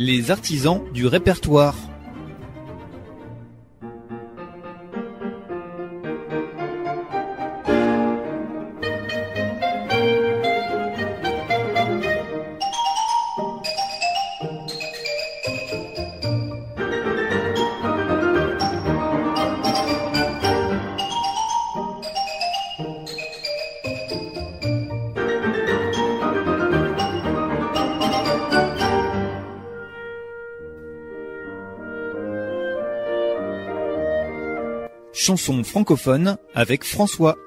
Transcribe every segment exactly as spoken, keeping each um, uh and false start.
Les artisans du répertoire. Chanson francophone avec François.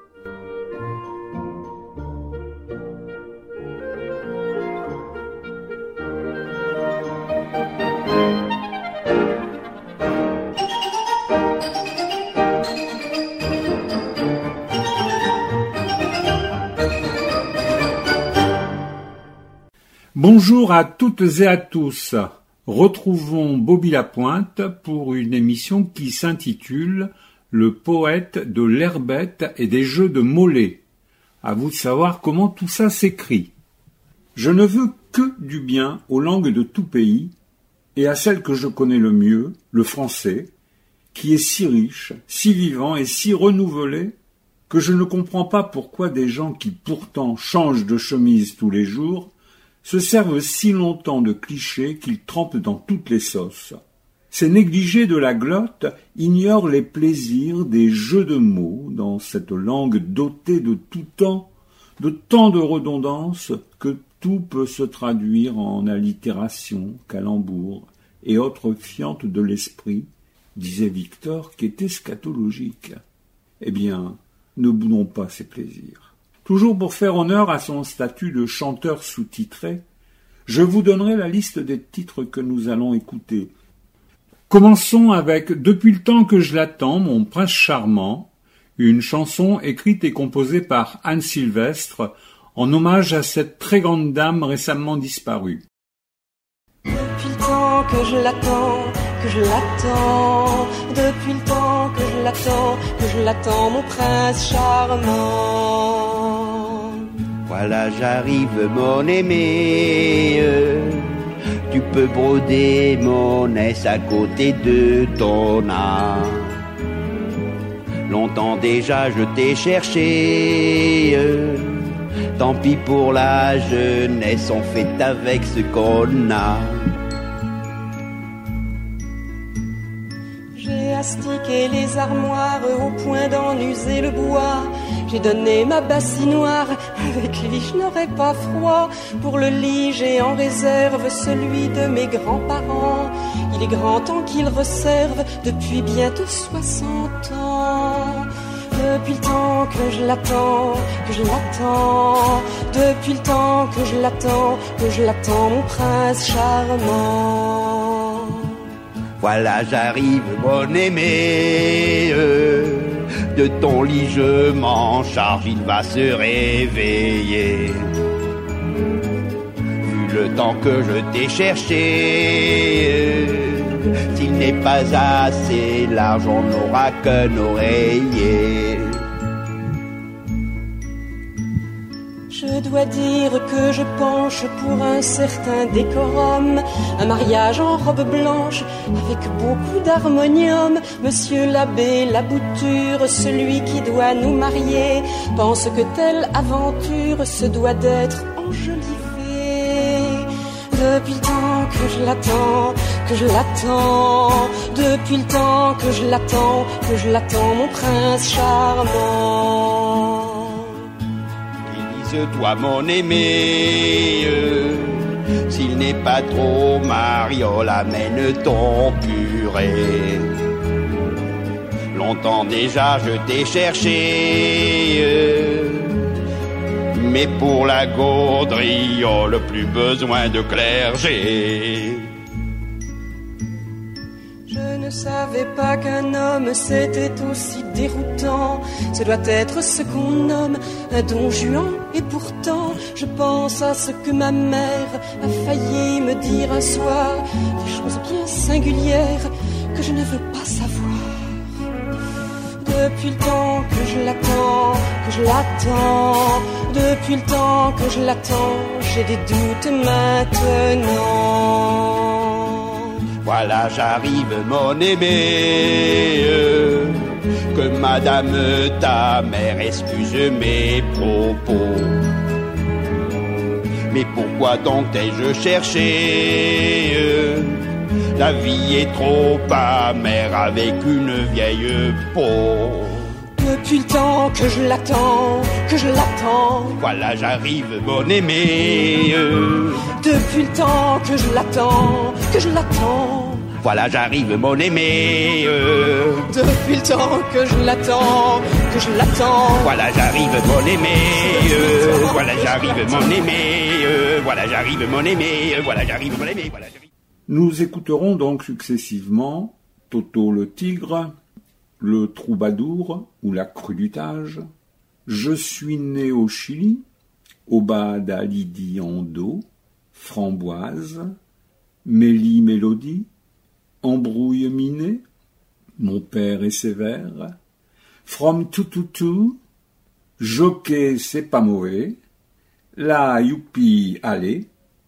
Bonjour à toutes et à tous. Retrouvons Bobby Lapointe pour une émission qui s'intitule Le poète de l'herbette et des jeux de mollets. À vous de savoir comment tout ça s'écrit. Je ne veux que du bien aux langues de tout pays et à celle que je connais le mieux, le français, qui est si riche, si vivant et si renouvelé que je ne comprends pas pourquoi des gens qui pourtant changent de chemise tous les jours se servent si longtemps de clichés qu'ils trempent dans toutes les sauces. Ces négligés de la glotte ignorent les plaisirs des jeux de mots dans cette langue dotée de tout temps, de tant de redondances que tout peut se traduire en allitération, calembour et autres fientes de l'esprit, disait Victor, qui était scatologique. Eh bien, ne boudons pas ces plaisirs. Toujours pour faire honneur à son statut de chanteur sous-titré, je vous donnerai la liste des titres que nous allons écouter. Commençons avec « Depuis le temps que je l'attends, mon prince charmant », une chanson écrite et composée par Anne Sylvestre en hommage à cette très grande dame récemment disparue. Depuis le temps que je l'attends, que je l'attends, depuis le temps que je l'attends, que je l'attends, mon prince charmant. Voilà, j'arrive, mon aimé. Tu peux broder mon aisse à côté de ton âne. Longtemps déjà je t'ai cherché. Tant pis pour la jeunesse, on fait avec ce qu'on a. J'ai astiqué les armoires au point d'en user le bois. J'ai donné ma bassinoire, avec lui je n'aurais pas froid. Pour le lit j'ai en réserve celui de mes grands-parents. Il est grand temps qu'il reserve depuis bientôt soixante ans. Depuis le temps que je l'attends, que je l'attends, depuis le temps que je l'attends, que je l'attends, mon prince charmant. Voilà, j'arrive, mon aimé. De ton lit je m'en charge, il va se réveiller. Vu le temps que je t'ai cherché, s'il n'est pas assez large, on n'aura qu'un oreiller. Je dois dire que je penche pour un certain décorum, un mariage en robe blanche avec beaucoup d'harmonium. Monsieur l'abbé Labouture, celui qui doit nous marier, pense que telle aventure se doit d'être enjolivée. Depuis le temps que je l'attends, que je l'attends, depuis le temps que je l'attends, que je l'attends, mon prince charmant. Toi mon aimé, s'il n'est pas trop mariole, amène ton curé. Longtemps déjà je t'ai cherché, mais pour la gaudriole, plus besoin de clergé. Je ne savais pas qu'un homme c'était aussi déroutant. Ce doit être ce qu'on nomme un don Juan. Et pourtant, je pense à ce que ma mère a failli me dire un soir, des choses bien singulières que je ne veux pas savoir. Depuis le temps que je l'attends, que je l'attends, depuis le temps que je l'attends, j'ai des doutes maintenant. Voilà j'arrive mon aimé, que madame ta mère excuse mes propos. Mais pourquoi donc t'ai-je cherché? La vie est trop amère avec une vieille peau. Depuis le temps que je l'attends, que je l'attends. Voilà j'arrive mon aimé. Depuis le temps que je l'attends, que je l'attends. Voilà j'arrive mon aimé. Depuis le temps que je l'attends, que je l'attends. Voilà j'arrive mon aimé. Voilà j'arrive mon aimé. Voilà j'arrive mon aimé. Voilà j'arrive mon aimé. Voilà j'arrive. Nous écouterons donc successivement Toto le tigre, le troubadour ou la crudutage, Je suis né au Chili, Obada Lydie Ando, Framboise, Mélie Mélodie, Embrouille Minet, Mon père est sévère, From Tututu, Jockey c'est pas mauvais, La Youpi allez,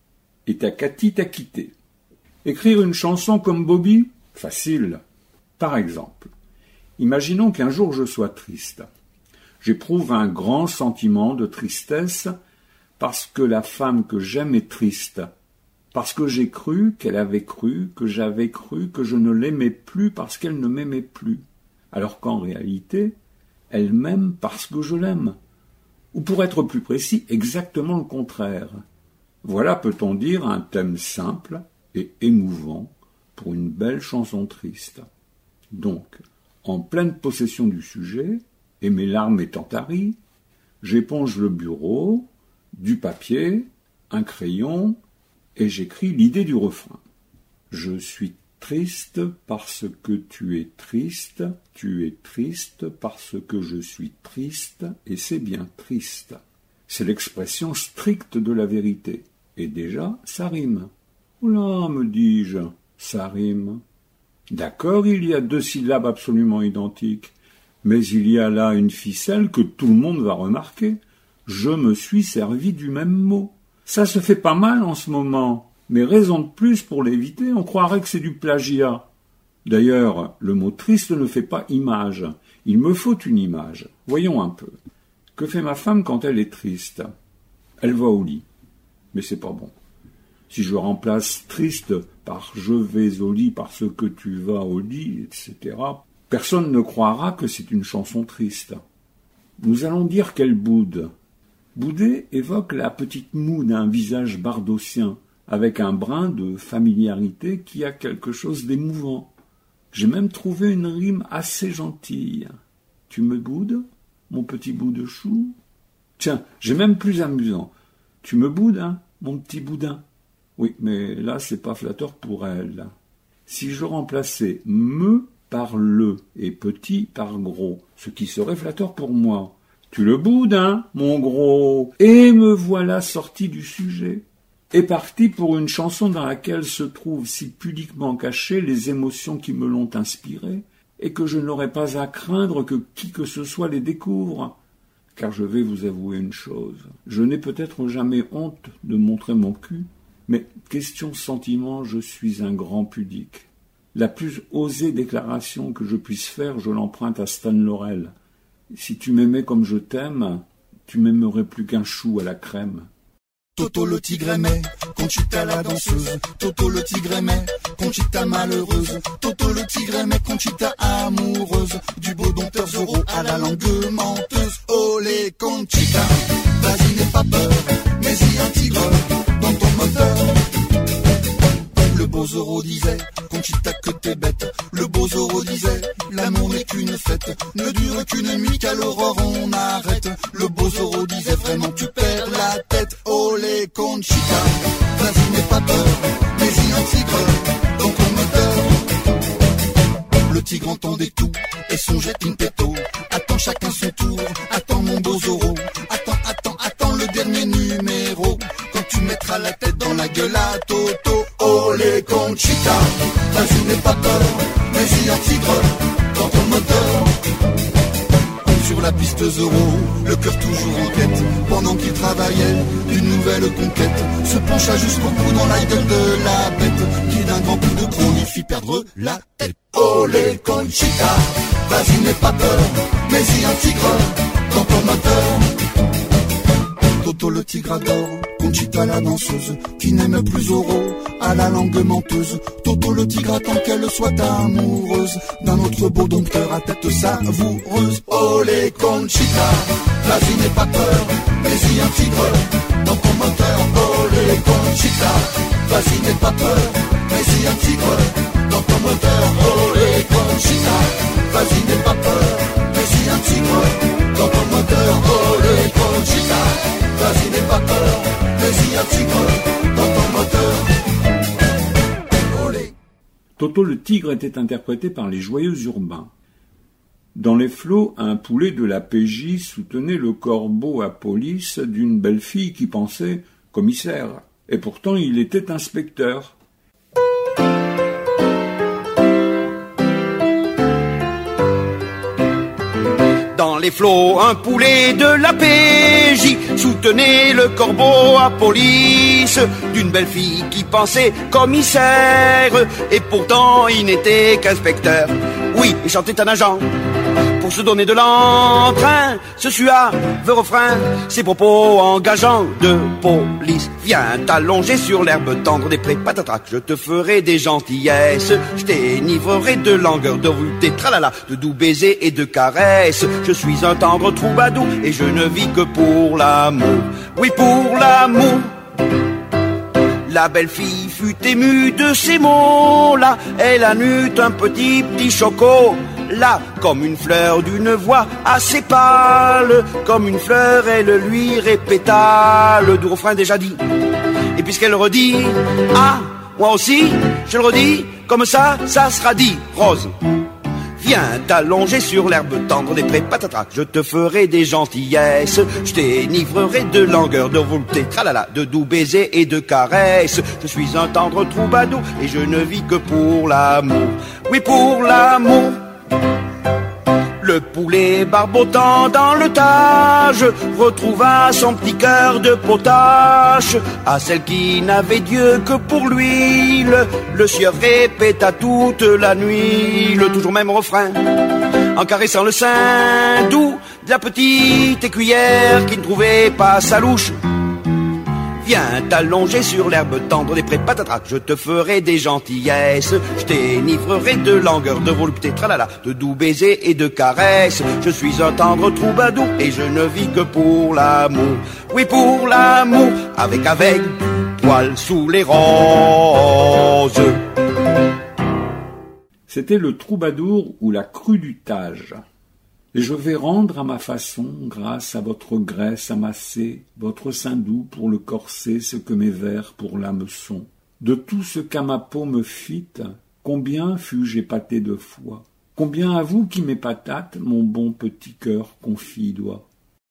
et Takati t'a quitté. Écrire une chanson comme Bobby? Facile. Par exemple, imaginons qu'un jour je sois triste. J'éprouve un grand sentiment de tristesse parce que la femme que j'aime est triste, parce que j'ai cru qu'elle avait cru, que j'avais cru que je ne l'aimais plus parce qu'elle ne m'aimait plus, alors qu'en réalité, elle m'aime parce que je l'aime. Ou pour être plus précis, exactement le contraire. Voilà, peut-on dire, un thème simple et émouvant pour une belle chanson triste. Donc, en pleine possession du sujet, et mes larmes étant taries, j'éponge le bureau, du papier, un crayon, et j'écris l'idée du refrain. Je suis triste parce que tu es triste, tu es triste parce que je suis triste, et c'est bien triste. C'est l'expression stricte de la vérité, et déjà, ça rime. Oula, me dis-je, ça rime. D'accord, il y a deux syllabes absolument identiques, mais il y a là une ficelle que tout le monde va remarquer. Je me suis servi du même mot. Ça se fait pas mal en ce moment, mais raison de plus pour l'éviter, on croirait que c'est du plagiat. D'ailleurs, le mot triste ne fait pas image. Il me faut une image. Voyons un peu. Que fait ma femme quand elle est triste? Elle va au lit. Mais c'est pas bon. Si je remplace triste par je vais au lit parce que tu vas au lit, et cetera, personne ne croira que c'est une chanson triste. Nous allons dire qu'elle boude. Bouder évoque la petite moue d'un visage bardossien, avec un brin de familiarité qui a quelque chose d'émouvant. J'ai même trouvé une rime assez gentille. Tu me boudes, mon petit bout de chou? Tiens, j'ai même plus amusant. Tu me boudes, hein, mon petit boudin? Oui, mais là, c'est pas flatteur pour elle. Si je remplaçais me par le et petit par gros, ce qui serait flatteur pour moi. Tu le boudes, hein, mon gros? Et me voilà sorti du sujet. Et parti pour une chanson dans laquelle se trouvent si pudiquement cachées les émotions qui me l'ont inspirée, et que je n'aurais pas à craindre que qui que ce soit les découvre. Car je vais vous avouer une chose, je n'ai peut-être jamais honte de montrer mon cul, mais question sentiment, je suis un grand pudique. La plus osée déclaration que je puisse faire, je l'emprunte à Stan Laurel. Si tu m'aimais comme je t'aime, tu m'aimerais plus qu'un chou à la crème. Toto le tigre aimait, Conchita la danseuse. Toto le tigre aimait, Conchita malheureuse. Toto le tigre aimait, Conchita amoureuse. Du beau dompteur Zorro à la langue menteuse. Olé Conchita, vas-y n'aie pas peur, mais y a un tigre dans ton moteur. Le beau Zorro disait, Conchita que t'es bête. Le beau Zorro disait, l'amour n'est qu'une fête. Ne dure qu'une nuit qu'à l'aurore on arrête. Le beau Zorro disait, vraiment tu perds la tête. Olé Conchita, vas-y n'aie pas peur, mais y a un tigre dans ton moteur. Le tigre entendait tout et songeait in petto. Attends chacun son tour, attends mon beau Zorro. Attends, attends, attends le dernier numéro. Quand tu mettras la tête dans la gueule à Toto. Olé Conchita, vas-y n'aie pas peur, mais y a un tigre dans ton moteur. Sur la piste euros, le cœur toujours en quête. Pendant qu'il travaillait d'une nouvelle conquête, se pencha jusqu'au bout dans la gueule de la bête, qui d'un grand coup de croc lui fit perdre la tête. Olé Conchita, vas-y n'aie pas peur, mais y a un tigre dans ton moteur. Toto le tigre adore Conchita la danseuse, qui n'aime plus Zorro à la langue menteuse. Toto le tigre attend qu'elle soit amoureuse d'un autre beau dompteur à tête savoureuse. Olé Conchita, vas-y n'aie pas peur, mais y a un tigre dans ton moteur. Olé Conchita, vas-y n'aie pas peur, mais y a un tigre dans ton moteur. Olé Conchita, vas-y n'aie pas peur, mais y a un tigre dans ton moteur. Olé Conchita, vas-y n'aie pas peur, mais y a un tigre dans ton moteur. Olé. Toto le tigre était interprété par les Joyeux Urbains. Dans les flots, un poulet de la P J soutenait le corbeau à police d'une belle fille qui pensait commissaire. Et pourtant, il était inspecteur. Dans les flots, un poulet de la P J soutenait le corbeau à police d'une belle fille qui pensait commissaire. Et pourtant, il n'était qu'inspecteur. Oui, il chantait un agent pour se donner de l'entrain. Ce suave refrain, ses propos engageants de police. Viens t'allonger sur l'herbe tendre des prés, patatrac, je te ferai des gentillesses. Je t'énivrerai de langueur, de volupté, tralala, de doux baisers et de caresses. Je suis un tendre troubadour et je ne vis que pour l'amour. Oui, pour l'amour. La belle fille fut émue de ces mots-là. Elle en eut un petit petit choco. Là, comme une fleur d'une voix assez pâle, comme une fleur, elle lui répéta le doux refrain déjà dit. Et puisqu'elle redit, ah, moi aussi, je le redis, comme ça, ça sera dit, Rose. Viens t'allonger sur l'herbe tendre des prés, patatrac, je te ferai des gentillesses. Je t'énivrerai de langueur, de volupté, tralala, de doux baisers et de caresses. Je suis un tendre troubadour et je ne vis que pour l'amour. Oui, pour l'amour. Le poulet barbotant dans le tage retrouva son petit cœur de potache. À celle qui n'avait Dieu que pour l'huile, le sieur répéta toute la nuit le toujours même refrain, en caressant le sein doux de la petite écuyère qui ne trouvait pas sa louche. Viens t'allonger sur l'herbe tendre des prés, patatrac, je te ferai des gentillesses. Je t'énivrerai de langueur, de volupté, tralala, de doux baisers et de caresses. Je suis un tendre troubadour et je ne vis que pour l'amour. Oui, pour l'amour, avec avec poil sous les roses. C'était le troubadour ou la crue du Tage. Et je vais rendre à ma façon, grâce à votre graisse amassée, votre sein doux pour le corset, ce que mes vers pour l'hameçon. De tout ce qu'à ma peau me fit, combien fus-je épaté de foi? Combien à vous qui m'épatate, mon bon petit cœur confit doigt.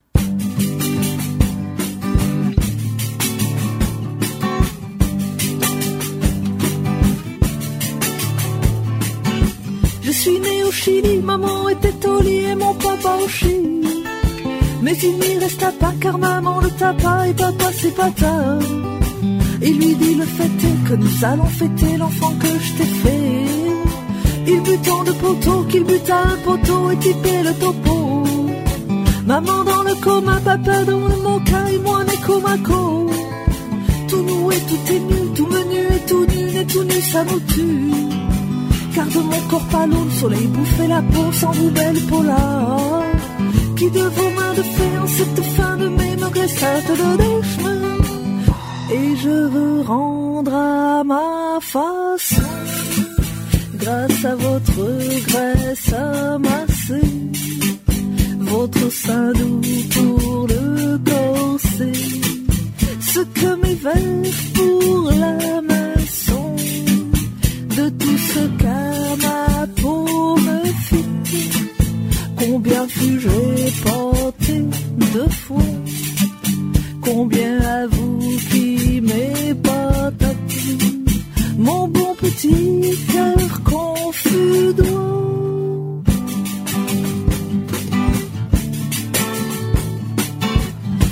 Je suis né au Chili, maman était au lit et mon papa au Chili. Mais il n'y resta pas car maman le tapa et papa c'est pata. Il lui dit le fait est que nous allons fêter l'enfant que je t'ai fait. Il but tant de poteaux qu'il buta un poteau et typait le topo. Maman dans le coma, papa dans le mocha et moi né comaco. Tout nu et tout est nu, tout menu et tout nu et tout nu ça nous tue. Car de mon corps pâle, le soleil bouffait la peau sans vous belle polar. Qui de vos mains de fée en cette fin de mai me graissette de des chemins. Et je veux rendre à ma façon, grâce à votre graisse amassée, votre sein doux pour le corset, ce que mes vers pour la maçon. De tout ce qu'à ma peau me fit, combien fus-je épaté de fois, combien à vous qui m'épatate, mon bon petit cœur confus doigt.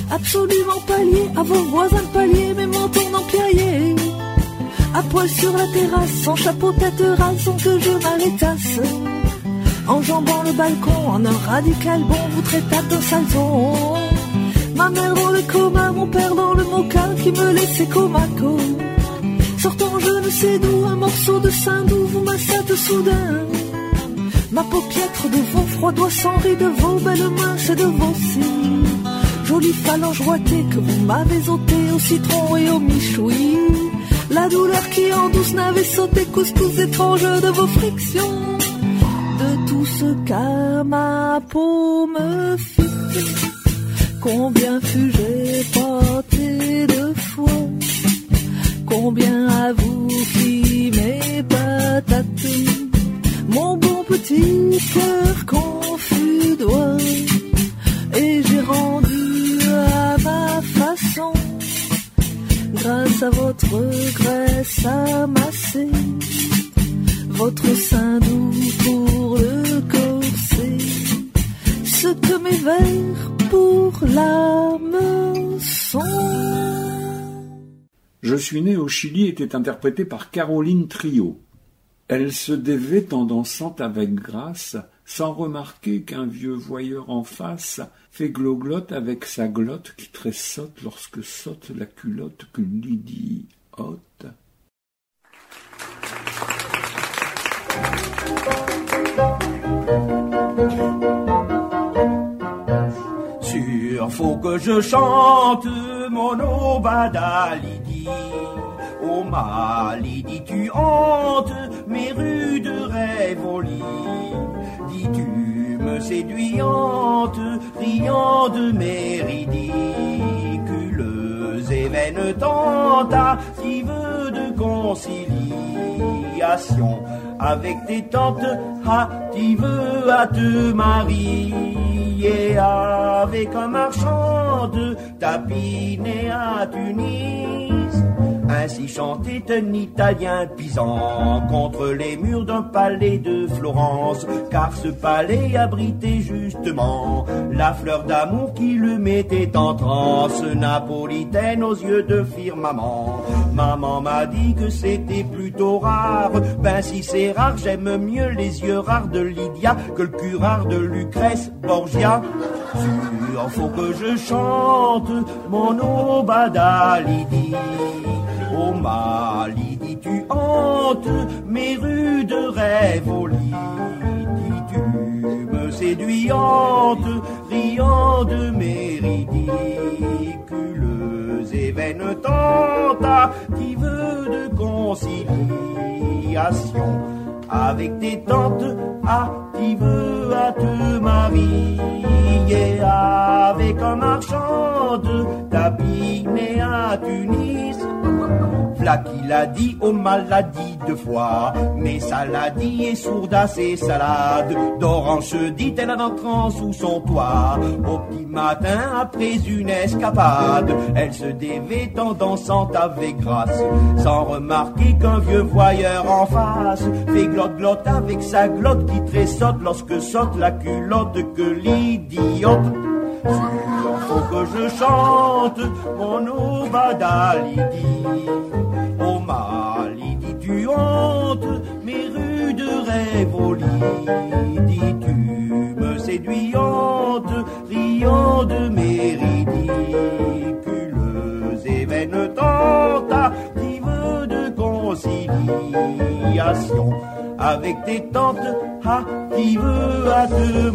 absolument pas lié à vos voisins de palier, mes mentons d'empiraillés. À poil sur la terrasse, sans chapeau tête rase, sans que je m'arrêtasse. Enjambant le balcon, en un radical bon, vous traitâtes d'un salton. Ma mère dans le coma, mon père dans le mocha, qui me laissait comaco. Sortant je ne sais d'où, un morceau de sein d'où vous massâtes soudain. Ma paupiètre de vos froids doigts sans rides, de vos belles mains, c'est de vos cils. Jolie phalange ouatée que vous m'avez ôtée au citron et au michoui. La douleur qui en douce n'avait sauté, couscous étrange de vos frictions. De tout ce qu'à ma peau me fit, combien fus-je porté de foi, combien à vous qui m'épatate, mon bon petit cœur confus doigt, et j'ai rendu à ma façon, grâce à votre graisse amassée, votre sein doux pour le corset, ce que mes vers pour l'âme sont. Je suis né au Chili était interprété par Caroline Trio. Elle se dévait en dansant avec grâce, sans remarquer qu'un vieux voyeur en face fait gloglotte avec sa glotte qui tressaute lorsque saute la culotte que Lydie ôte. Sûr, faut que je chante mon obada Lydie. Oh ma Lydie, tu hantes mes rues de Rivoli. Dis tu me séduisante, riant de mes ridicules et vaines tentatives de conciliation avec tes tantes hâtives à te marier avec un marchand de tapines à Tunis. Ainsi chantait un Italien pisant contre les murs d'un palais de Florence, car ce palais abritait justement la fleur d'amour qui le mettait en transe, napolitaine aux yeux de firmament. Maman m'a dit que c'était plutôt rare, ben si c'est rare, j'aime mieux les yeux rares de Lydia que le cul rare de Lucrèce Borgia. Sûr, faut que je chante mon obada Lydie. Oh ma Lydie, tu hantes mes rues de Rivoli. Dis tu me séduisante, riant de mes ridicules et vaines tentatives de conciliation avec tes tantes hâtives à te marier avec un marchand de tapines à Tunis. V'là qu'il a dit aux maladies de foie, mais saladie et sourde à ses salades. D'orange dit-elle en entrant sous son toit, au petit matin après une escapade. Elle se dévait en dansant avec grâce, sans remarquer qu'un vieux voyeur en face fait glotte-glotte avec sa glotte qui tressaute lorsque saute la culotte que l'idiote. Sûr, faut que je chante mon obada Lydie. Oh ma Lydie, tu hantes mes rues de Rivoli. Dis tu me séduisante, riant de mes ridicules et vaines tentatives de conciliation avec tes tantes hâtives à te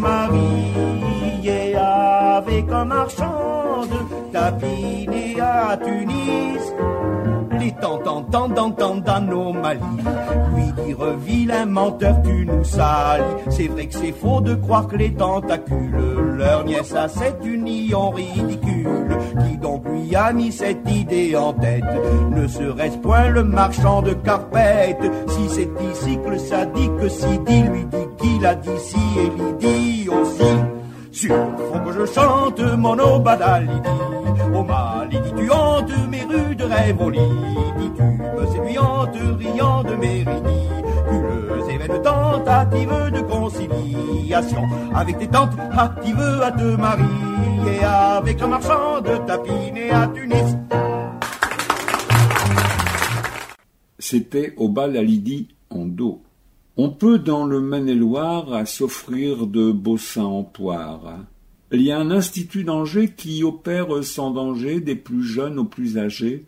marier avec un marchand de tapines à Tunis. Les tantes entendent, entendent anomalie, lui dire vilain menteur, tu nous salis. C'est vrai que c'est faux de croire que les tentacules, leur nièce a cette union ridicule. Qui donc lui a mis cette idée en tête? Ne serait-ce point le marchand de carpettes? Si c'est ici que le sadique Sidi lui dit qu'il a dit si et Lydie aussi. Sûr, faut que je chante mon obada Lydie. Oh ma Lydie, tu hantes mes rues de Rivoli. Dis tu me séduisante, riant de mes ridicules et vaines tentatives de conciliation filiation. Avec tes tantes, ah, qui veut à te marier, avec un marchand de tapis né à Tunis. C'était au bal à Lydie en dos. On peut dans le Maine-et-Loire s'offrir de beaux seins en poire. Il y a un institut d'Angers qui opère sans danger des plus jeunes aux plus âgés.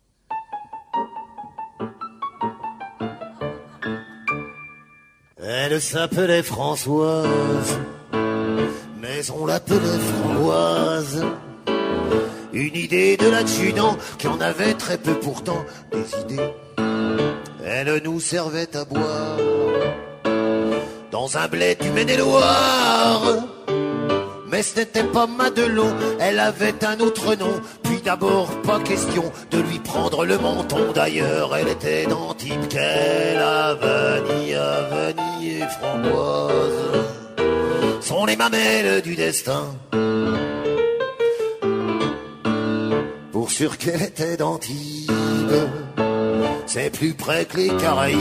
Elle s'appelait Françoise, mais on l'appelait Framboise. Une idée de l'adjudant qui en avait très peu pourtant des idées. Elle nous servait à boire dans un bled du Maine-et-Loire. Mais ce n'était pas Madelon, elle avait un autre nom. Puis d'abord, pas question de lui prendre le menton. D'ailleurs, elle était d'Antibes, qu'elle a vanille, à vanille et framboise sont les mamelles du destin. Pour sûr qu'elle était d'Antibes, c'est plus près que les Caraïbes.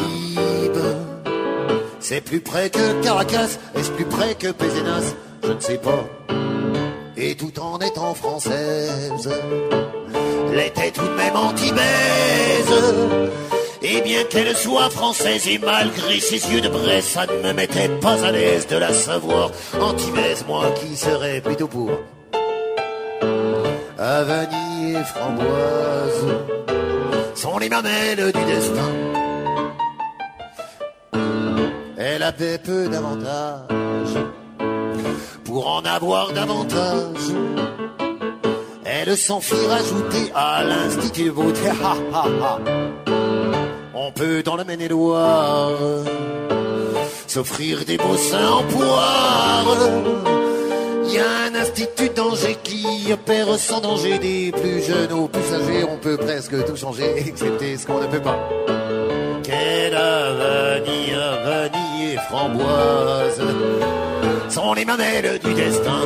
C'est plus près que Caracas, est-ce plus près que Pézenas? Je ne sais pas. Et tout en étant française, l'était tout de même antibaise. Et bien qu'elle soit française et malgré ses yeux de braise, ça ne me mettait pas à l'aise de la savoir antibaise, moi qui serais plutôt pour à vanille et framboise sont les mamelles du destin. Elle avait peu d'avantages pour en avoir davantage. Elle s'en fit rajouter à l'Institut de beauté. Ha, ha, ha. On peut dans le Maine-et-Loire s'offrir des beaux seins en poire. Il y a un institut d'Angers qui opère sans danger des plus jeunes aux plus âgés. On peut presque tout changer, excepté ce qu'on ne peut pas. Quelle vanille, vanille et framboise sont les mamelles du destin.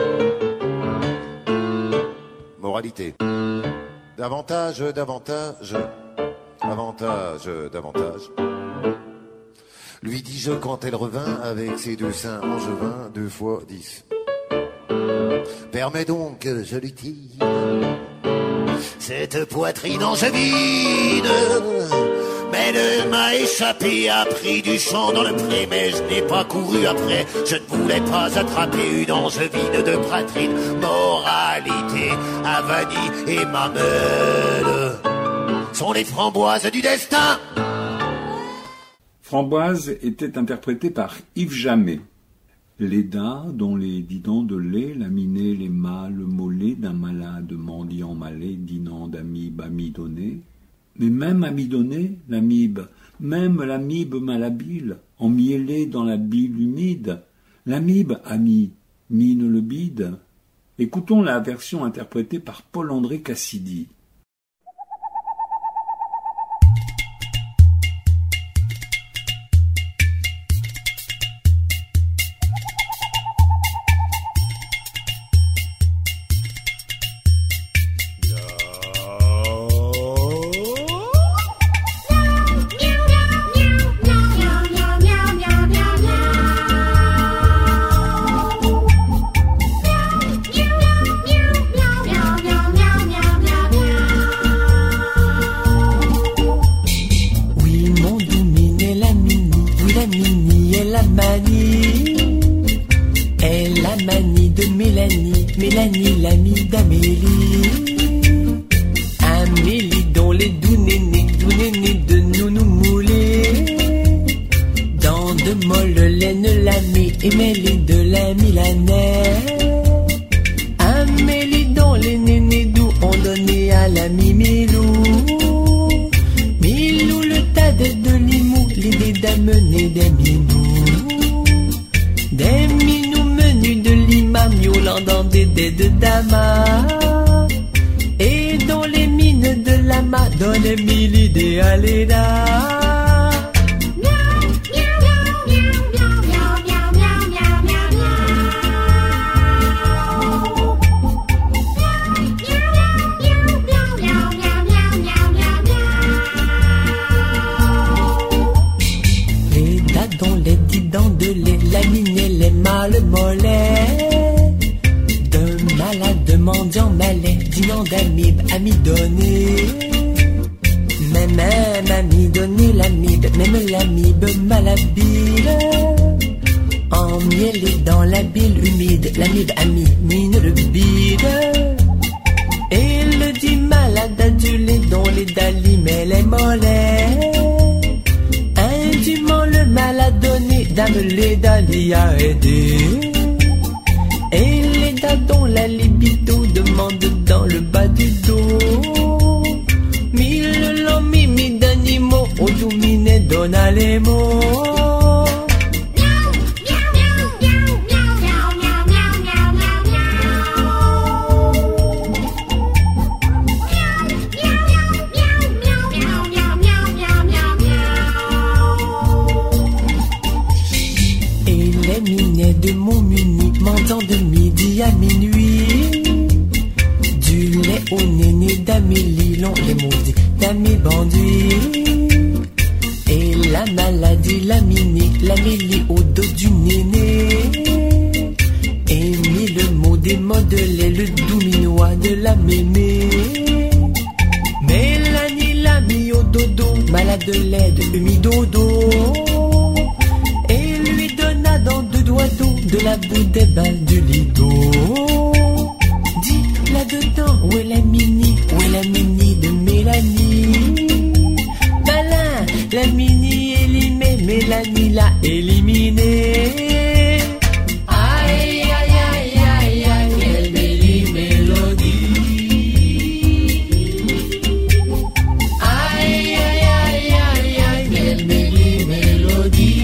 Moralité. Davantage, davantage, avantage, davantage. Lui dis-je quand elle revint avec ses deux seins angevins, deux fois dix. Permets donc que je lui tire cette poitrine angevine. Mais elle m'a échappé, a pris du champ dans le pré, mais je n'ai pas couru après. Je ne voulais pas attraper une angevine de pratrine. Moralité, à vanille et mamelle sont les framboises du destin. Framboise était interprétée par Yves Jamais. Léda, dont les didons de lait laminaient les mâts, le mollet d'un malade mendiant malais, dînant d'amibe amidonnée. Mais même amidonnée, l'amibe, même l'amibe malhabile, emmiellée dans la bile humide, l'amibe ami, mine le bide. Écoutons la version interprétée par Paul-André Cassidy. Mélanie, l'amie d'Amélie. Amélie dont les doux nénés, doux nénés de nounou moulés. Dans de molles laines lamées et mêlées de la milanais. Amélie dont les nénés doux ont donné à l'ami Milou. Milou le tas de limou, l'idée d'amener des minous. Des minous menus de lima, miaulant dans des dés de dama. Et dont les mines de lama donnent mille idées à Léda. La mine, elle est malade de mendiant malais, dînant d'amibes, amidonné. Même, même, amidonné l'amibe, même l'amibe malhabile. Emmêlé dans la bile humide, l'amibe amie mine le bide. Et le dit malade adulé dont les dalimets les mollets. Indûment le malade donné, dame les dali a aidé. Et les dadons la libido demande dans le bas du dos. Mille lomi mi d'animaux, au domine donna les mots. De mon muni, mentant de midi à minuit. Du lait au néné d'Amélie, l'on les maudits d'amis banduits. Et la maladie, la mini, l'Amélie au dos du néné. Et mis le mot des modelés, le douminois de la mémé. Mélanie l'a mis au dodo, malade de laide, humidodo. Dans deux doigts d'eau, de la boue des balles du lido. Dis là-dedans, où est la mini, où est la mini de Mélanie? Malin, la mini élimée, Mélanie l'a éliminée. Aïe, aïe, aïe, aïe, aïe, quelle belle mélodie. Aïe, aïe, aïe, aïe, aïe, quelle belle mélodie.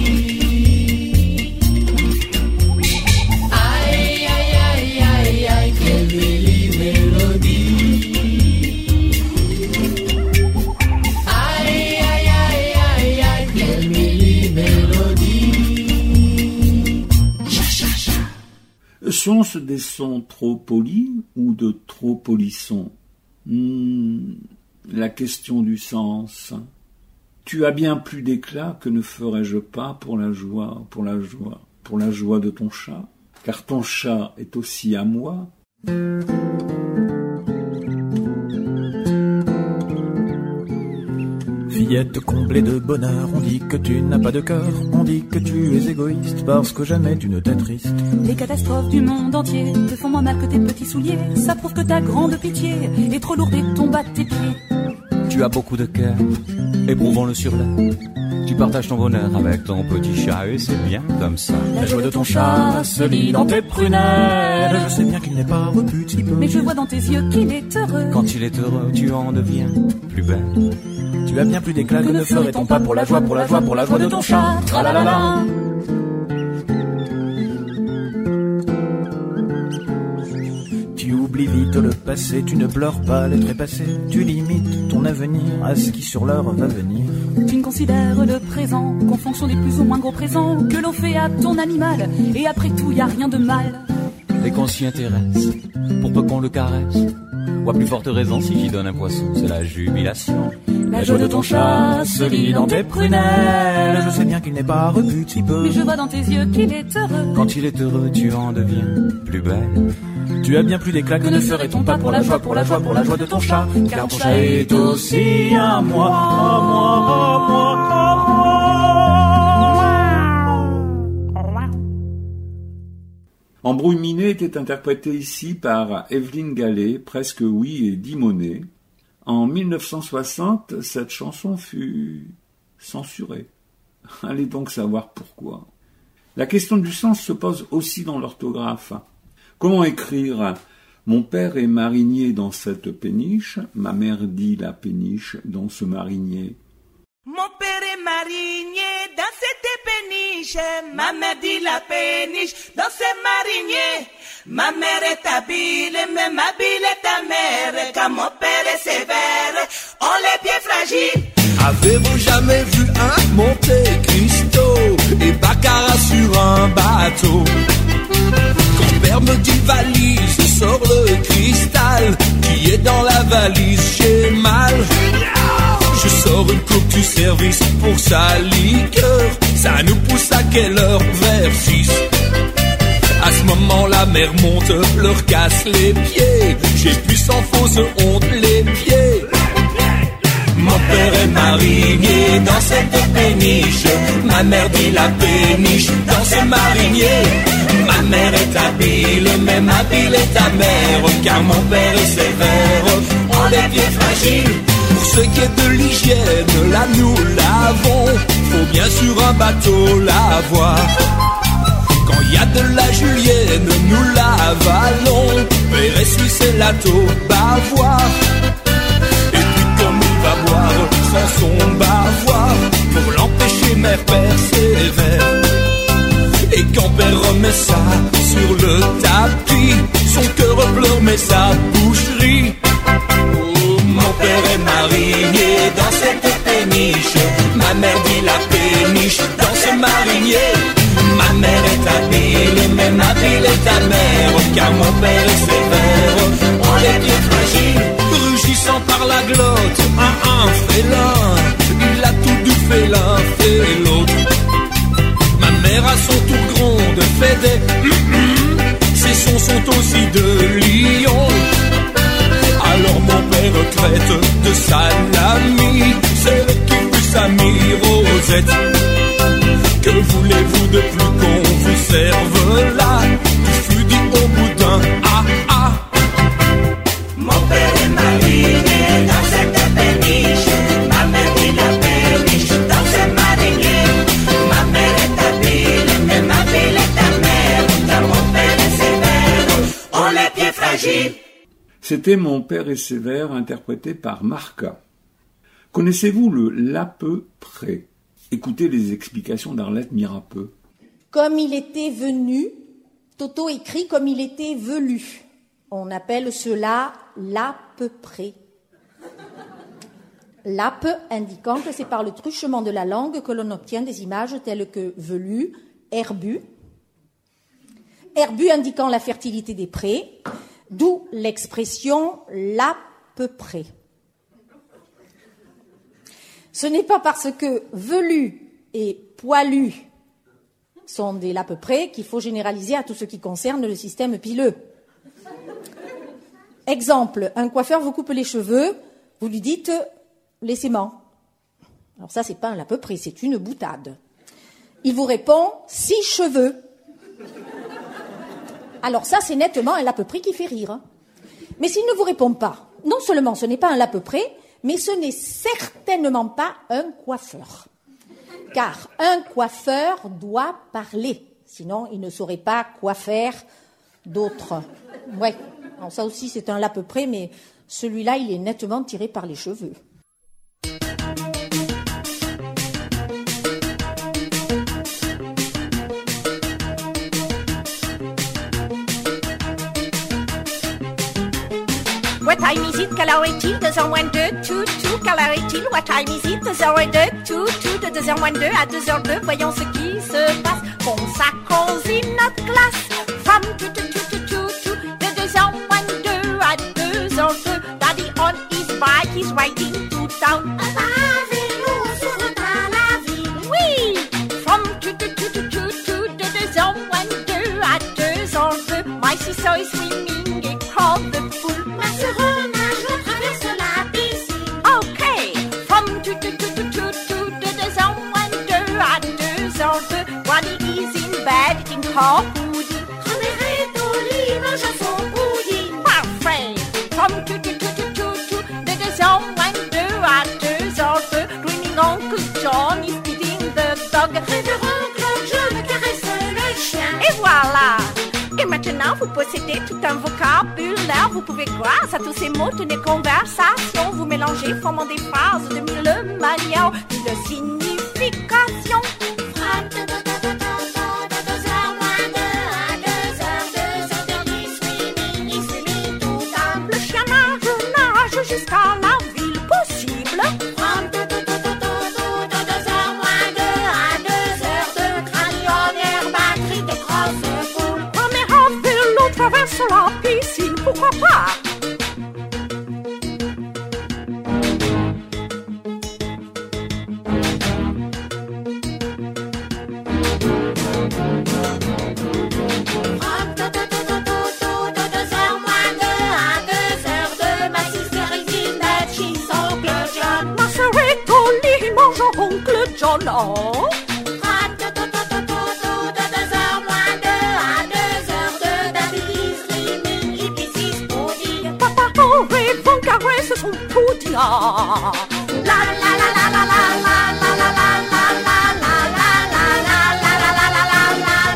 Sont-ce des sons trop polis ou de trop polissons? hmm, La question du sens. Tu as bien plus d'éclat que ne ferais-je pas pour la joie, pour la joie, pour la joie de ton chat, car ton chat est aussi à moi. Fillette comblée de bonheur, on dit que tu n'as pas de cœur, on dit que tu es égoïste, parce que jamais tu ne t'attristes. Les catastrophes du monde entier te font moins mal que tes petits souliers, ça prouve que ta grande pitié est trop lourde et tombe à tes pieds. Tu as beaucoup de cœur, éprouvons-le sur l'air. Tu partages ton bonheur avec ton petit chat et c'est bien comme ça. La joie de ton chat se lit dans tes prunelles. Je sais bien qu'il n'est pas repu si peu, mais je vois dans tes yeux qu'il est heureux. Quand il est heureux, tu en deviens plus belle. Tu as bien plus d'éclat que, que ne ferait-on pas pour la joie, pour la joie, pour la joie de ton chat. Tralalala. Tu oublies vite le passé, tu ne pleures pas les trépassés. Tu limites ton avenir à ce qui sur l'heure va venir. Tu ne considères le présent qu'en fonction des plus ou moins gros présents que l'on fait à ton animal. Et après tout, y a rien de mal. Dès qu'on s'y intéresse, pour peu qu'on le caresse, ou à plus forte raison si j'y donne un poisson, c'est la jubilation. La joie de ton chat se lit dans tes prunelles. Je sais bien qu'il n'est pas repu si peu, mais je vois dans tes yeux qu'il est heureux. Quand il est heureux, tu en deviens plus belle. Tu as bien plus d'éclat que, que ne ferait-on pas pour la joie, pour la joie, pour la joie de ton chat. Car ton chat est aussi à moi, à moi, à moi, à moi. Embrouille minée était interprété ici par Evelyne Gallet, Presque oui et Di Monet. En mille neuf cent soixante, cette chanson fut censurée. Allez donc savoir pourquoi. La question du sens se pose aussi dans l'orthographe. Comment écrire « Mon père est marinier dans cette péniche, ma mère dit la péniche dans ce marinier ». Mon père est marinier dans cette péniche, ma mère dit la péniche dans ce marinier. Ma mère est habile, mais ma bile est ta mère, car mon père est sévère, on les pieds fragiles. Avez-vous jamais vu un Monte Cristo et Baccarat sur un bateau? Quand père me dit valise, sort le cristal qui est dans la valise, j'ai mal. Je sors une coupe du service pour sa liqueur. Ça nous pousse à quelle heure? Vers six. À ce moment la mer monte, leur casse les pieds. J'ai pu sans fausse honte les pieds. Mon père est marinier dans cette péniche. Ma mère dit la péniche dans ce marinier. Ma mère est habile, même habile est ta mère. Car mon père est sévère, on les pieds fragiles. Pour ce qui est de l'hygiène, là nous l'avons. Faut bien sur un bateau l'avoir. Quand il y a de la julienne, nous l'avalons. Père est suisse et lato bavoir. Va boire sans son bavoir pour l'empêcher mère père sévère. Et quand père remet ça sur le tapis, son cœur pleure mais sa bouche rit. Oh, mon père est marinier dans cette péniche. Ma mère dit la péniche dans ce marinier. Ma mère est habile, même habile est ta mère. Car mon père est sévère, on les pieds fragiles. Rugissant par la glotte, un un félin, il a tout du félin, fait l'autre. Ma mère à son tour gronde, fait des hum-hum, ses sons sont aussi de lion. Alors mon père traite de salami, c'est qui fut sa Rosette. Que voulez-vous de plus qu'on vous serve là? Du fut dit au boudin, ah ah. Mon père est marinier dans cette péniche. Ma mère dit la péniche dans ce marinier. Ma mère est habile, même habile est ta mère. Car mon père est sévère, on les pieds fragiles. C'était Mon père est sévère, interprété par Marca. Connaissez-vous le l'à peu près? Écoutez les explications d'Arlette Mirapeux. Comme il était venu, Toto écrit comme il était velu. On appelle cela l'à peu près. L'ap indiquant que c'est par le truchement de la langue que l'on obtient des images telles que velu, herbu. Herbu indiquant la fertilité des prés, d'où l'expression l'à peu près. Ce n'est pas parce que velu et poilu sont des l'à peu près qu'il faut généraliser à tout ce qui concerne le système pileux. Exemple, un coiffeur vous coupe les cheveux, vous lui dites « laissez-moi ». Alors ça, c'est pas un l'à peu près, c'est une boutade. Il vous répond « six cheveux ». Alors ça, c'est nettement un l'à peu près qui fait rire. Mais s'il ne vous répond pas, non seulement ce n'est pas un l'à peu près, mais ce n'est certainement pas un coiffeur. Car un coiffeur doit parler, sinon il ne saurait pas quoi faire d'autre. Ouais. Alors ça aussi, c'est un l'à peu près, mais celui-là, il est nettement tiré par les cheveux. What time is it? Quelle heure est-il? deux heures moins deux, tout, tout. Quelle heure est-il? What time is it? deux heures deux, tout, tout. De deux heures moins deux à deux heures deux, voyons ce qui se passe. Qu'on s'accroise notre classe. Femme, tout, tout, tout, tout, tout, tout. De deux heures moins deux à deux heures deux. Daddy on his bike, he's riding to town. À vélo sur route à la ville. Oui! From tout, tout, tout, tout, tout, tout. De deux heures moins deux à deux heures deux. My sister is swimming across the pool. Ma sœur nage, je traverse la piscine. OK. From tout, tout, tout, tout, tout, tout. De deux heures moins deux à deux heures deux. Granny is in bed in her pudding. Grand-mère est au lit, mange son pudding. Parfait. From tout, tout, tout, tout, tout, tout. De deux heures moins deux à deux heures deux. Dreaming Uncle John is feeding the dog. Révérend Claude John caresse le chien. Et voilà. Et maintenant, vous possédez tout un vocabulaire. Vous pouvez, grâce à tous ces mots, tenir conversation. Vous mélangez, formant des phrases de mille manières, mille significations. Frappe de deux heures moins deux à deux heures, deux heures de nuit, swimming, il swimming tout simple. Le chien nage, nage jusqu'à la ville possible. Frappe de deux heures moins deux à deux heures, deux crânières, batterie de grosse foule. Traverse la piscine, pourquoi pas? Frappe se sont tout dit. Ah. La la la la la la la la la la la la la la la la la la la la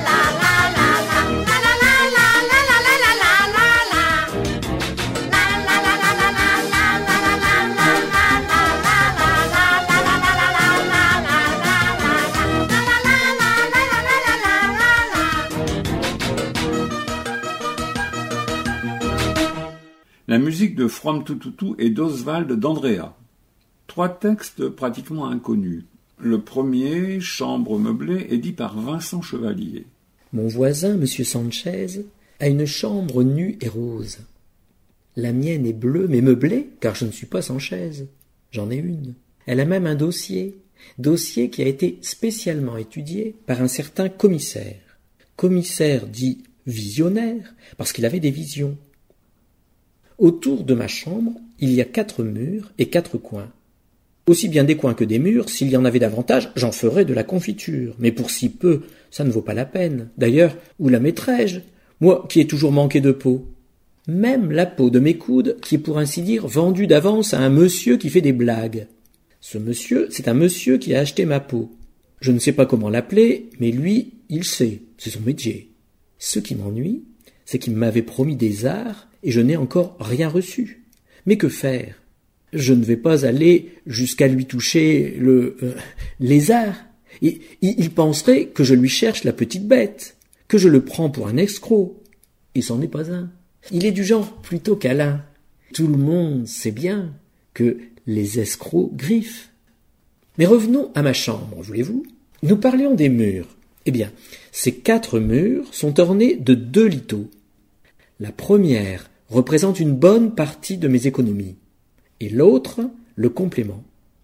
La musique de From Tututu et d'Oswald d'Andrea. Trois textes pratiquement inconnus. Le premier, Chambre meublée, est dit par Vincent Chevalier. Mon voisin, monsieur Sanchez, a une chambre nue et rose. La mienne est bleue mais meublée, car je ne suis pas Sanchez. J'en ai une. Elle a même un dossier, dossier qui a été spécialement étudié par un certain commissaire. Commissaire dit visionnaire, parce qu'il avait des visions. Autour de ma chambre, il y a quatre murs et quatre coins. Aussi bien des coins que des murs, s'il y en avait davantage, j'en ferais de la confiture. Mais pour si peu, ça ne vaut pas la peine. D'ailleurs, où la mettrais-je, moi qui ai toujours manqué de peau? Même la peau de mes coudes, qui est pour ainsi dire vendue d'avance à un monsieur qui fait des blagues. Ce monsieur, c'est un monsieur qui a acheté ma peau. Je ne sais pas comment l'appeler, mais lui, il sait, c'est son métier. Ce qui m'ennuie, c'est qu'il m'avait promis des arts, et je n'ai encore rien reçu. Mais que faire? Je ne vais pas aller jusqu'à lui toucher le euh, lézard. Il, il, il penserait que je lui cherche la petite bête, que je le prends pour un escroc. Et c'en est pas un. Il est du genre plutôt câlin. Tout le monde sait bien que les escrocs griffent. Mais revenons à ma chambre, voulez-vous? Nous parlions des murs. Eh bien, ces quatre murs sont ornés de deux lithos. La première représente une bonne partie de mes économies, et l'autre, le complément.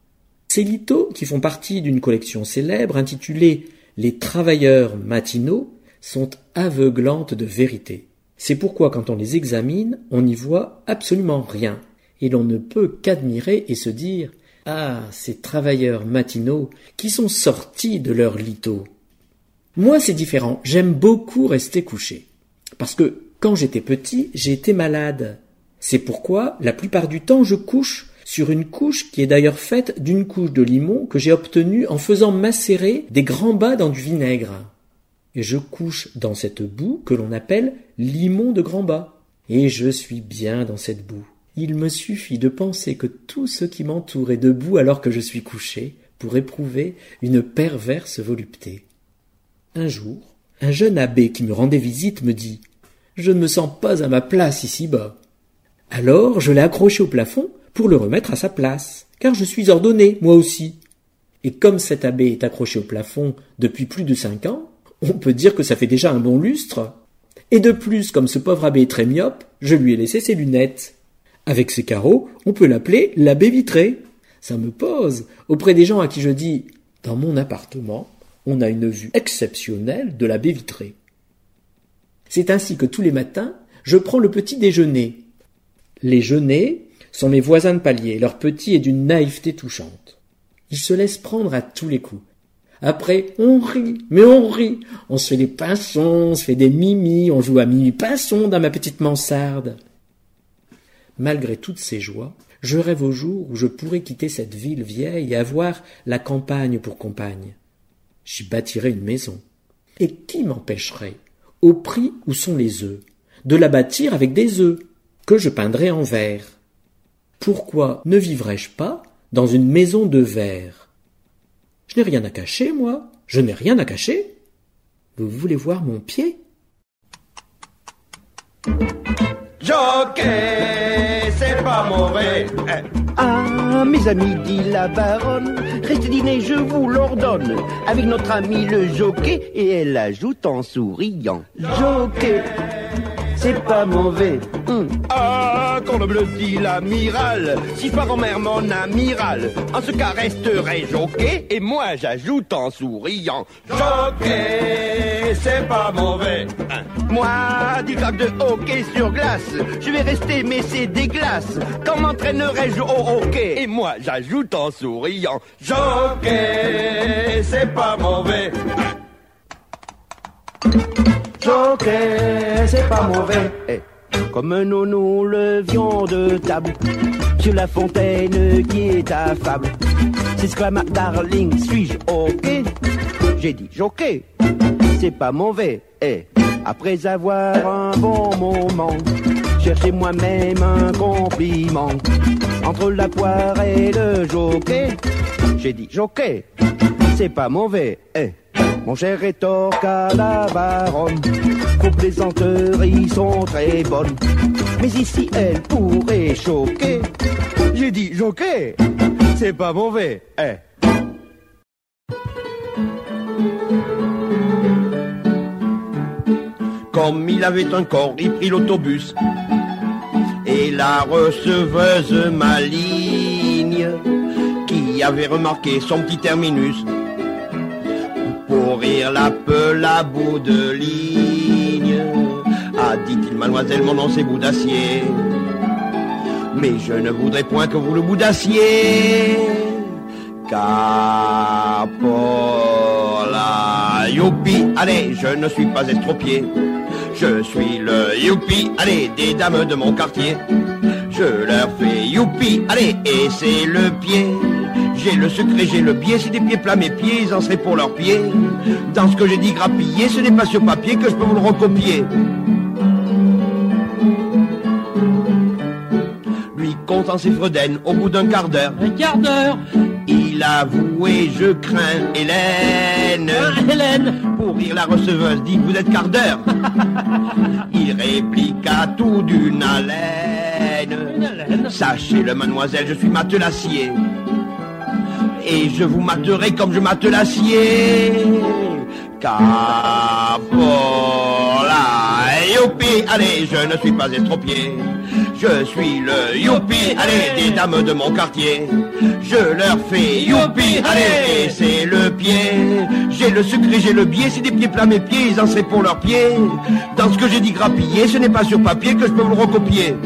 Ces lithos, qui font partie d'une collection célèbre intitulée « Les travailleurs matinaux », sont aveuglantes de vérité. C'est pourquoi, quand on les examine, on n'y voit absolument rien, et l'on ne peut qu'admirer et se dire « Ah, ces travailleurs matinaux qui sont sortis de leur litho !» Moi, c'est différent, j'aime beaucoup rester couché, parce que quand j'étais petit, j'ai été malade. C'est pourquoi, la plupart du temps, je couche sur une couche qui est d'ailleurs faite d'une couche de limon que j'ai obtenue en faisant macérer des grands bas dans du vinaigre. Et je couche dans cette boue que l'on appelle limon de grand bas. Et je suis bien dans cette boue. Il me suffit de penser que tout ce qui m'entoure est debout alors que je suis couché pour éprouver une perverse volupté. Un jour, un jeune abbé qui me rendait visite me dit « Je ne me sens pas à ma place ici-bas ». Alors je l'ai accroché au plafond pour le remettre à sa place, car je suis ordonné, moi aussi. Et comme cet abbé est accroché au plafond depuis plus de cinq ans, on peut dire que ça fait déjà un bon lustre. Et de plus, comme ce pauvre abbé est très myope, je lui ai laissé ses lunettes. Avec ses carreaux, on peut l'appeler l'abbé vitré. Ça me pose auprès des gens à qui je dis « Dans mon appartement, on a une vue exceptionnelle de la baie vitrée. » C'est ainsi que tous les matins, je prends le petit déjeuner. Les jeûnés sont mes voisins de palier, leur petit est d'une naïveté touchante. Ils se laissent prendre à tous les coups. Après, on rit, mais on rit. On se fait des pinsons, on se fait des mimis, on joue à mimi-pinson dans ma petite mansarde. Malgré toutes ces joies, je rêve au jour où je pourrais quitter cette ville vieille et avoir la campagne pour compagne. J'y bâtirais une maison. Et qui m'empêcherait, au prix où sont les œufs, de la bâtir avec des œufs, que je peindrais en verre? Pourquoi ne vivrais-je pas dans une maison de verre? Je n'ai rien à cacher, moi. Je n'ai rien à cacher. Vous voulez voir mon pied? Jockey, c'est pas mauvais. Ah, mes amis, dit la baronne, restez dîner, je vous l'ordonne, avec notre ami le jockey, et elle ajoute en souriant. Jockey, c'est pas mauvais. Hum. Ah, quand le bleu dit l'amiral, si fort en mer mon amiral, en ce cas resterai jockey, et moi j'ajoute en souriant. Jockey, c'est pas mauvais. Moi, du club de hockey sur glace, je vais rester, mais c'est des glaces. Quand m'entraînerai-je au hockey? Et moi j'ajoute en souriant. Jockey, c'est pas mauvais. Jockey, c'est pas mauvais. Comme nous nous levions de table sur la fontaine qui est affable, s'exclama Darling, suis-je ok? J'ai dit jockey, c'est pas mauvais. Et après avoir un bon moment, cherchez moi-même un compliment. Entre la poire et le jockey, j'ai dit jockey, c'est pas mauvais. Eh, mon cher rétorque à la baronne, vos plaisanteries sont très bonnes, mais ici elle pourrait choquer. J'ai dit jockey, c'est pas mauvais. Eh. Comme il avait un corps, il prit l'autobus. Et la receveuse maligne, qui avait remarqué son petit terminus, pour rire l'appel à bout de ligne, a dit-il, mademoiselle, mon nom c'est bout d'acier, mais je ne voudrais point que vous le boudassiez. Capola, youpi, allez, je ne suis pas estropié. Je suis le youpi, allez, des dames de mon quartier. Je leur fais youpi, allez, et c'est le pied. J'ai le secret, j'ai le biais, c'est des pieds plats, mes pieds, ils en seraient pour leurs pieds. Dans ce que j'ai dit grappiller, ce n'est pas sur papier que je peux vous le recopier. Lui comptant ses fredaines au bout d'un quart d'heure. Un quart d'heure. Il a avoué, je crains Hélène. Ah, Hélène. Pour rire, la receveuse dit, vous êtes quart d'heure. Il répliqua tout d'une haleine. haleine. Sachez-le, mademoiselle, je suis matelassier. Et je vous materai comme je mate l'acier. Capola, youpi, allez, je ne suis pas estropié. Je suis le youpi, allez, des dames de mon quartier. Je leur fais youpi, allez, et c'est le pied. J'ai le secret, j'ai le biais, c'est des pieds plats, mes pieds, ils en seraient pour leurs pieds. Dans ce que j'ai dit grappiller, ce n'est pas sur papier que je peux vous le recopier.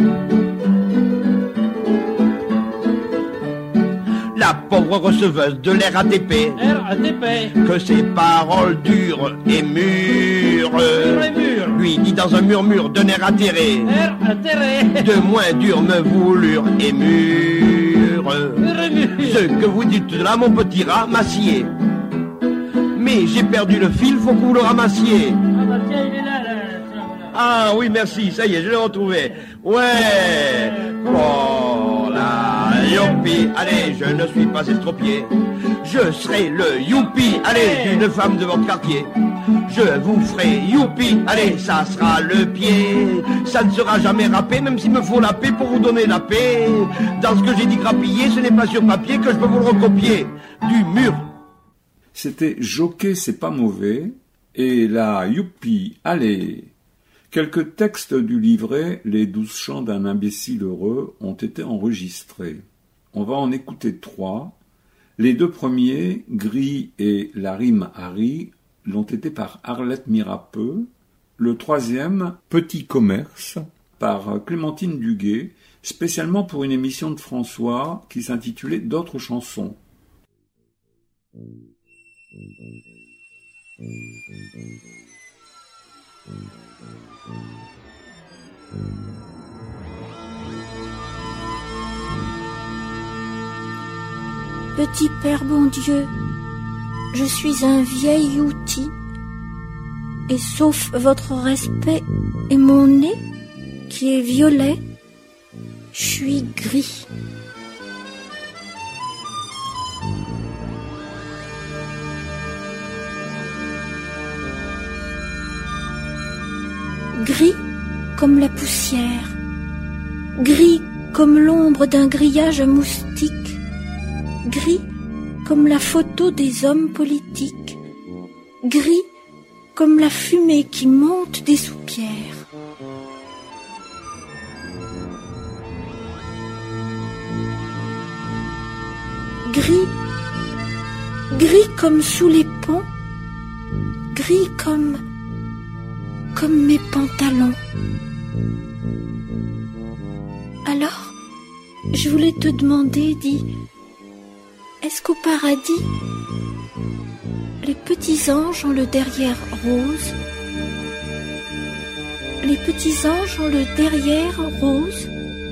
La pauvre receveuse de l'air A T P, R A T P, que ses paroles dures et mûres, lui dit dans un murmure d'un air atterré, air atterré, de moins dur me voulurent et mûres. Ce que vous dites là, mon petit rat, m'assied. Mais j'ai perdu le fil, faut que vous le ramassiez. Ah bah tiens, il est là, là. Ah oui, merci, ça y est, je l'ai retrouvé. Ouais, oh là, youpi, allez, je ne suis pas estropié. Je serai le youpi, allez, d'une femme de votre quartier. Je vous ferai youpi, allez, ça sera le pied. Ça ne sera jamais râpé, même s'il me faut la paix pour vous donner la paix. Dans ce que j'ai dit grappiller, ce n'est pas sur papier que je peux vous le recopier. Du mur. C'était jockey, c'est pas mauvais, et la youpi, allez. Quelques textes du livret « Les douze chants d'un imbécile heureux » ont été enregistrés. On va en écouter trois. Les deux premiers, « Gris » et « La rime Harry », l'ont été par Arlette Mirapeux. Le troisième, « Petit commerce », par Clémentine Duguay, spécialement pour une émission de François qui s'intitulait « D'autres chansons ». Petit Père bon Dieu, je suis un vieil outil, et sauf votre respect et mon nez, qui est violet, je suis gris. Gris comme la poussière, gris comme l'ombre d'un grillage moustique, gris comme la photo des hommes politiques, gris comme la fumée qui monte des soupières. Gris, gris comme sous les ponts, gris comme, comme mes pantalons. Alors, je voulais te demander, dis, est-ce qu'au paradis, les petits anges ont le derrière rose? les petits anges ont le derrière rose.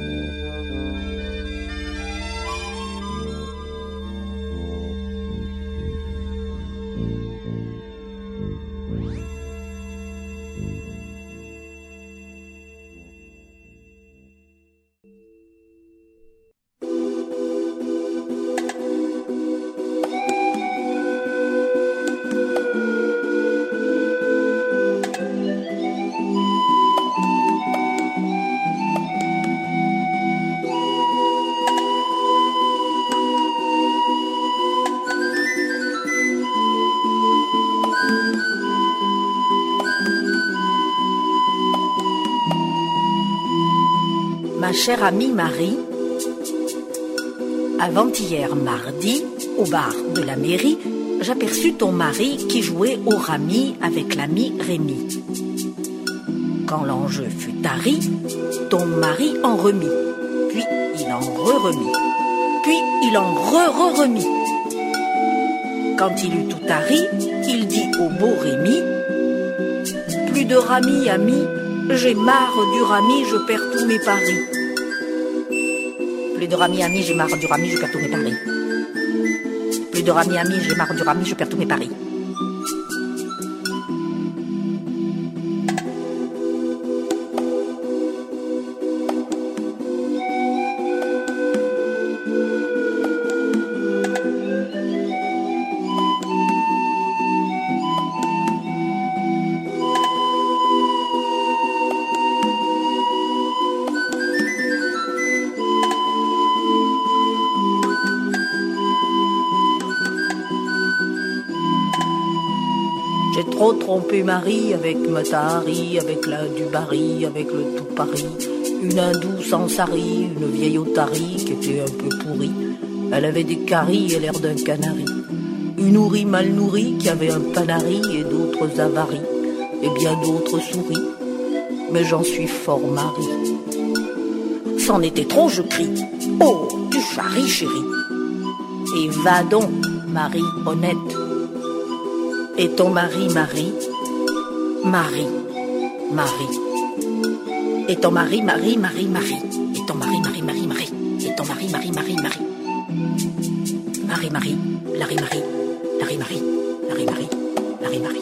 Ma chère amie Marie, avant-hier mardi, au bar de la mairie, j'aperçus ton mari qui jouait au rami avec l'ami Rémi. Quand l'enjeu fut tari, ton mari en remit, puis il en re-remit, puis il en re-re-remit. Quand il eut tout tari, il dit au beau Rémi: « Plus de rami, ami, j'ai marre du rami, je perds tous mes paris. » Plus de rami, ami, j'ai marre du rami, je perds tous mes paris. Plus de rami, ami, j'ai marre du rami, je perds tous mes paris. J'ai trop trompé Marie avec Matari, avec la du Barry, avec le tout Paris. Une hindoue sans sari, une vieille otarie qui était un peu pourrie. Elle avait des caries et l'air d'un canari. Une ourie mal nourrie qui avait un panari et d'autres avaries, et bien d'autres souris. Mais j'en suis fort Marie. C'en était trop, je crie. Oh, tu charries, chérie. Et va donc, Marie honnête. Et ton mari, Marie, Marie, Marie. Et ton mari, Marie, Marie, Marie. Et ton mari, Marie, Marie, Marie. Et ton mari, Marie, Marie, Marie. Marie, Marie, Larry, Marie, Larry, Marie, Larry, Marie, Larry, Marie.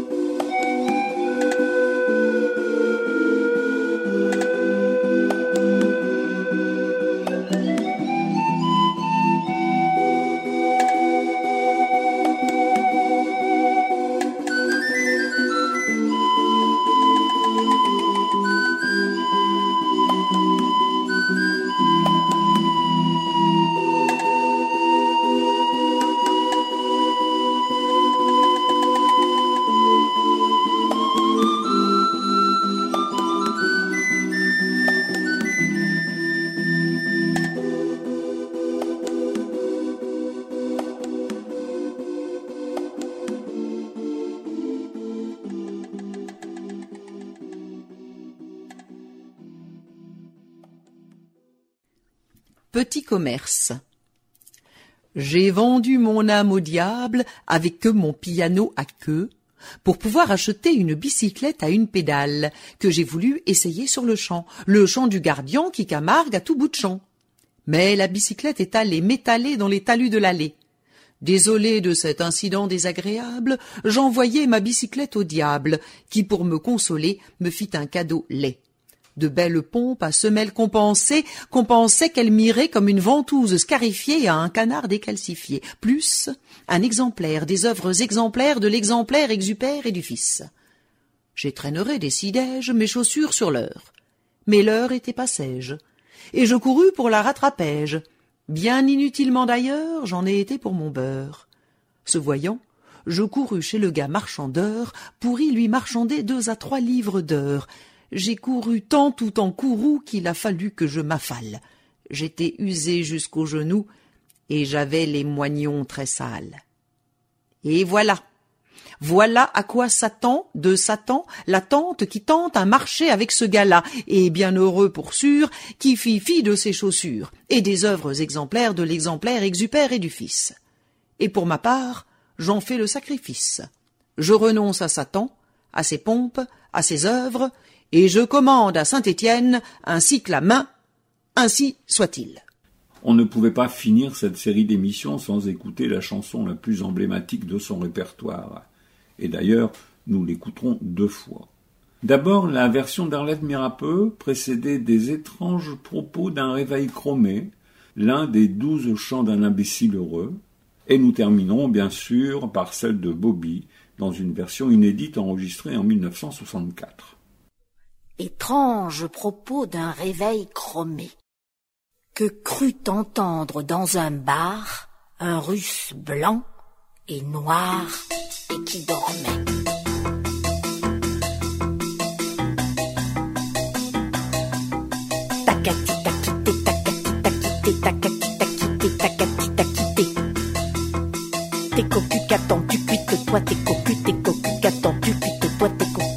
Petit commerce. J'ai vendu mon âme au diable avec mon piano à queue pour pouvoir acheter une bicyclette à une pédale que j'ai voulu essayer sur le champ, le champ du Gardien qui camargue à tout bout de champ. Mais la bicyclette est allée m'étaler dans les talus de l'allée. Désolé de cet incident désagréable, j'envoyai ma bicyclette au diable qui, pour me consoler, me fit un cadeau laid. De belles pompes à semelles compensées, qu'on pensait qu'elle mirait comme une ventouse scarifiée à un canard décalcifié, plus un exemplaire des œuvres exemplaires de l'exemplaire exupère et du fils. J'étraînerai, décidai-je, mes chaussures sur l'heure. Mais l'heure était passage, et je courus pour la rattrapai-je. Bien inutilement d'ailleurs, j'en ai été pour mon beurre. Ce voyant, je courus chez le gars marchandeur pour y lui marchander deux à trois livres d'heure. J'ai couru tant tout en courroux qu'il a fallu que je m'affale. J'étais usé jusqu'aux genoux et j'avais les moignons très sales. Et voilà, voilà à quoi s'attend de Satan la tante qui tente un marché avec ce gars-là, et bien heureux pour sûr qui fit fi de ses chaussures et des œuvres exemplaires de l'exemplaire exupère et du fils. Et pour ma part, j'en fais le sacrifice. Je renonce à Satan, à ses pompes, à ses œuvres, et je commande à Saint-Étienne un cycle à main, ainsi soit-il. On ne pouvait pas finir cette série d'émissions sans écouter la chanson la plus emblématique de son répertoire. Et d'ailleurs, nous l'écouterons deux fois. D'abord, la version d'Arlette Mirapeau, précédée des étranges propos d'un réveil chromé, l'un des douze chants d'un imbécile heureux, et nous terminerons bien sûr par celle de Bobby, dans une version inédite enregistrée en mille neuf cent soixante-quatre. Étrange propos d'un réveil chromé, que crut entendre dans un bar un Russe blanc et noir et qui dormait. Takati takité, takati takité, takati takité, takati takité. T'es cocu, qu'attends-tu, cuite-toi, t'es cocu, t'es cocu, qu'attends-tu, cuite-toi, t'es cocu.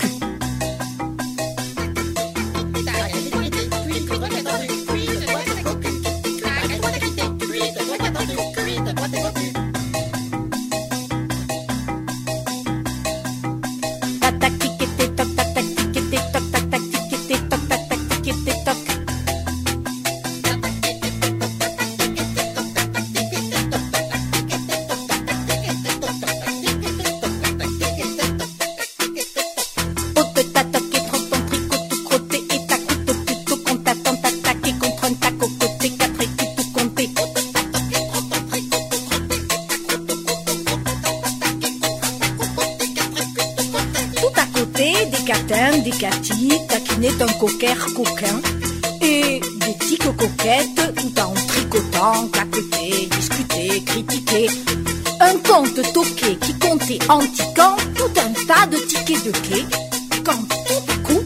Des catis, taquiner un coquère coquin et des tiques coquettes tout en tricotant, claqueter, discuter, critiquer. Un conte toqué qui comptait en tiquant tout un tas de tickets de quai quand tout à coup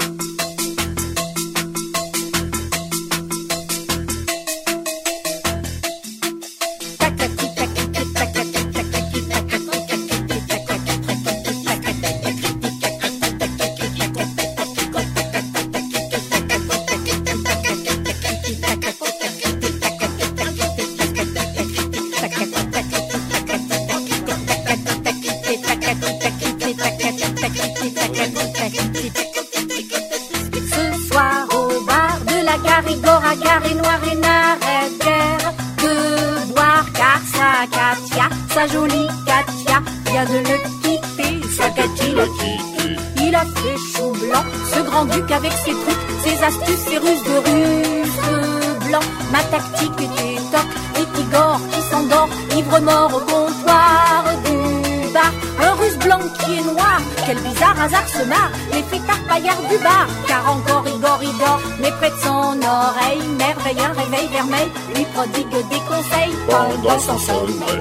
sa jolie Katia vient de le quitter, sa Katia l'a quitté. Il a fait chou blanc, ce grand-duc avec ses trucs, ses astuces, ses ruses de russe blanc. Ma tactique était toc, et Tigor qui s'endort, ivre-mort au comptoir du bar. Un russe blanc qui est noir, quel bizarre hasard se marre, les fêtards paillards du bar. Car encore Igor, il dort, mais près de son oreille, merveille, un réveil vermeil, lui prodigue des conseils pendant son sommeil.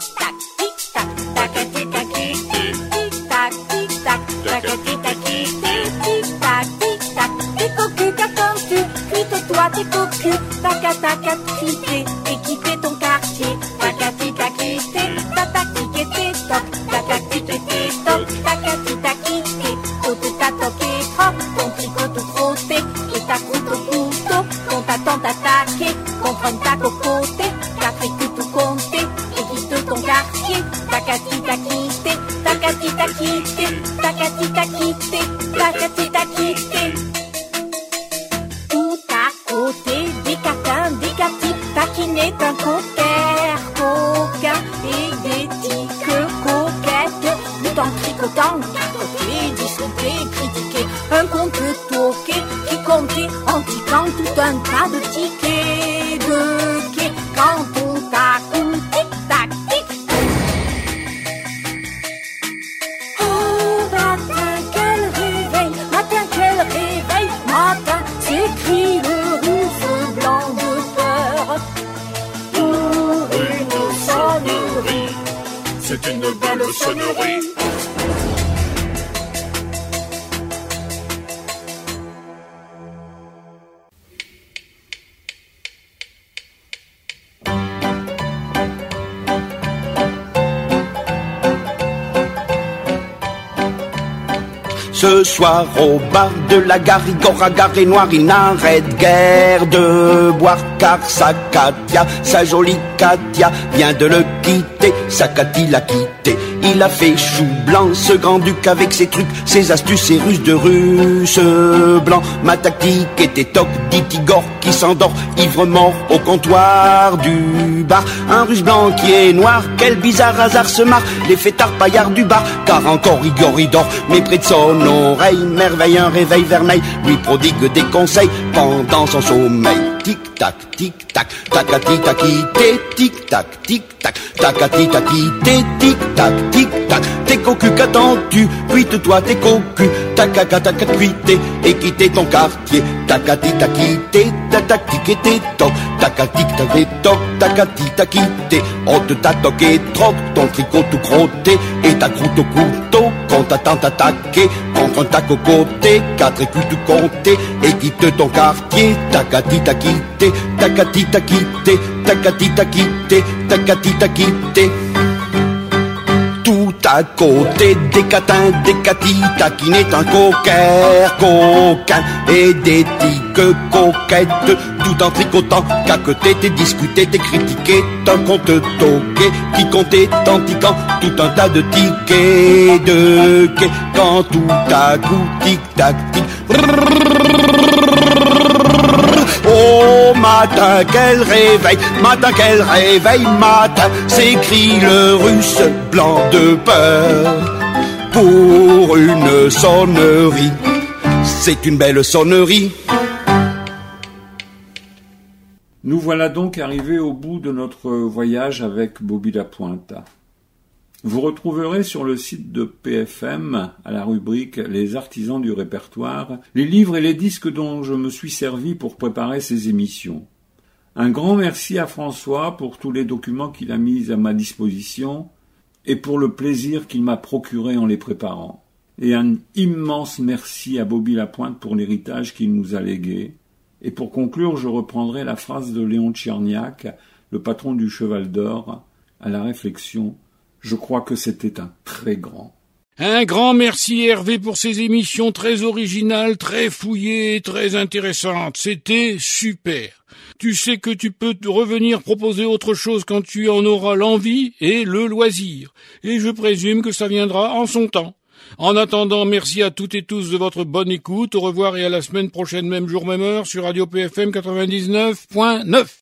T'es cocu, taca taca quitté, équiper ton quartier, tacati taquité, tataki t'es toc, tacati t'es toc, tacati taquité, côté ta toqué trop, ton tricot tout frotté, et ta croûte au couteau, ton t'attend t'attaquer, contre un tac au côté, ta fricu tout compté, équipe ton quartier, tacati taquité, tacati taquité, tacati taquité, tacati taquité. Taquiner un coquère, coquin et des tiques coquettes, tout en tricotant, tricoter, discuter, critiquer, un conte toqué qui comptait en tiquant tout un tas de tickets de quai. Quand on t'a tic tac tic. Oh matin quel réveil, matin quel réveil, matin s'écrie le russe blanc de peur. C'est une belle sonnerie. Ce soir au bar de la gare, Igor à gare et noir, il n'arrête guère de boire, car sa Katia, sa jolie Katia, vient de le quitter, sa Katy l'a quitté. Il a fait chou blanc, ce grand-duc, avec ses trucs, ses astuces, ses ruses de russe blanc. Ma tactique était top, dit Igor, qui s'endort, ivre mort au comptoir du bar. Un russe blanc qui est noir, quel bizarre hasard se marre, les fêtards paillards du bar, car encore Igor il dort, mais près de son oreille, merveille, un réveil vermeil, lui prodigue des conseils pendant son sommeil. Tic-tac, tic-tac, tacati-taquité, tic-tac, tic-tac, tacati-taquité, tic-tac, tic-tac. T'es cocu, qu'attends-tu? Cuite-toi tes cocus, tacaca-taca cuité, et quitter ton quartier. Tacati-taquité, tacati-taquité, toc, tacati-taquité, toc, tacati-taquité. On te tatoque et troque ton tricot tout crotté, et ta croûte au couteau, qu'on t'attend t'attaquer, contre un tac au côté, quatre écus tout compté, et quitte ton quartier. Tacati-taquité, tacati-taquité, tacati-taquité, tacati-taquité. Tout à côté des catins, des catitas qui n'est un coquin, coquin, et des tiques coquettes, tout en tricotant, qu'à côté t'es discuté, t'es critiqué, d'un compte toqué, qui comptait en tiquant, tout un tas de tickets de quai, quand tout à coup, tic-tac, tic, oh matin, quel réveil, matin, quel réveil, matin, s'écrie le russe blanc de peur. Pour une sonnerie, c'est une belle sonnerie. Nous voilà donc arrivés au bout de notre voyage avec Bobby Lapointe. Vous retrouverez sur le site de P F M, à la rubrique « Les artisans du répertoire », les livres et les disques dont je me suis servi pour préparer ces émissions. Un grand merci à François pour tous les documents qu'il a mis à ma disposition et pour le plaisir qu'il m'a procuré en les préparant. Et un immense merci à Bobby Lapointe pour l'héritage qu'il nous a légué. Et pour conclure, je reprendrai la phrase de Léon Tcherniak, le patron du Cheval d'Or, à la réflexion. Je crois que c'était un très grand. Un grand merci Hervé pour ces émissions très originales, très fouillées et très intéressantes. C'était super. Tu sais que tu peux te revenir proposer autre chose quand tu en auras l'envie et le loisir. Et je présume que ça viendra en son temps. En attendant, merci à toutes et tous de votre bonne écoute. Au revoir et à la semaine prochaine, même jour, même heure, sur Radio P F M quatre-vingt-dix-neuf point neuf.